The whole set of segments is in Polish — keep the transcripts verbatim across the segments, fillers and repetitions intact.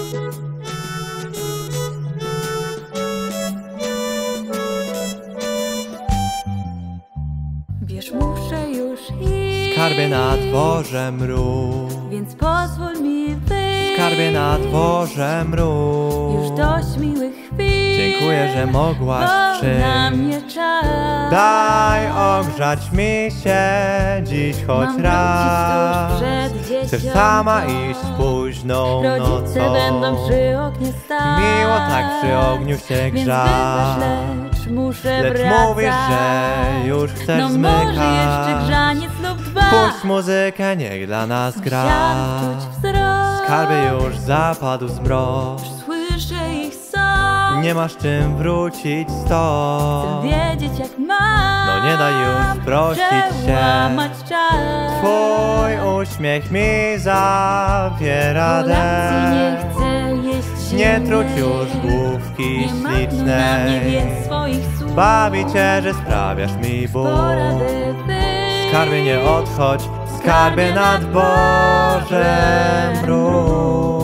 Wiesz, muszę już iść. Skarbie na dworze mróz, Więc pozwól mi wyjść. Skarbie na dworze mróz. Już dość miłych chwil. Dziękuję, że mogłaś bo przyjść. na mnie czas. Daj ogrzać mi się dziś choć Mam raz. wrócić tuż przed Chcesz dziesiątą. sama iść późną Rodzice nocą. będą przy oknie stać. Miło tak przy ogniu się Więc grzać. wybacz, lecz muszę Lecz wracać. mówisz, że już chcesz No zmykać. może jeszcze grzaniec lub dwa. Puść muzykę, niech dla nas gra. Sąsiadów czuć wzrok. Skarbie już zapadł zmrok. Słyszę ich sąd. Nie masz czym wrócić Chcę stąd. wiedzieć jak mam. No nie daj już prosić się. przełamać czas. Twój uśmiech mi zawiera Kolacji nie dech. chcę jeść Nie silnej. truć już główki Nie marnuj na mnie ślicznej. więc swoich słów. Bawi cię, że sprawiasz mi ból. Pora by wyjść. Skarbie nie odchodź, skarbie na dworze mróz.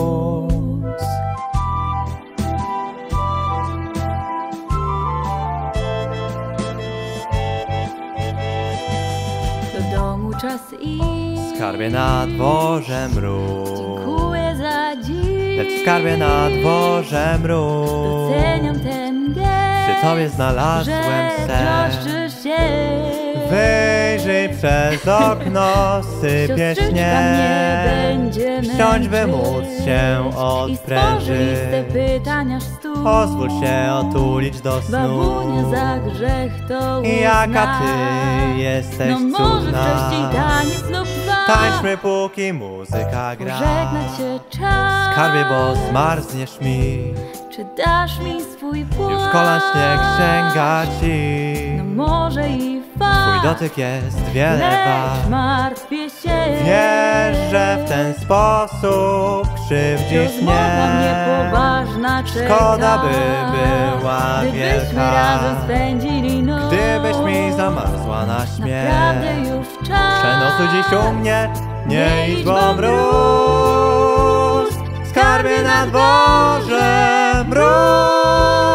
Do domu czas iść. Skarbie na dworze mróz. Dziękuję za dziś. Lecz skarbie na dworze mróz. Doceniam ten gest. Przy tobie znalazłem że sen. troszczysz się. Wyjrzyj przez okno, sypie Siostrzyczka śnieg. mnie będzie Wsiądź, by męczyć. móc się I stworzy odprężyć. listę pytań aż stu. Pozwól się otulić do snu. Babunia za grzech to I jaka uzna. ty jesteś No może cudna. wcześniej taniec lub dwa. Tańczmy póki muzyka gra. Pożegnać się czas. Skarbie, bo zmarzniesz mi. Czy dasz mi swój płaszcz? Już kolan śnieg sięga ci. No może i fakt. Twój dotyk jest wiele Lecz wart. martwię się. Wiesz, że w ten sposób krzywdzisz Rozmowa mnie. niepoważna czeka. Szkoda by była Gdybyśmy wielka. razem spędzili noc. Gdybyś mi zamarzła na śmierć. Naprawdę już czas. Przenocuj dziś u mnie, nie idź, bo mróz. Skarbie na dworze mróz.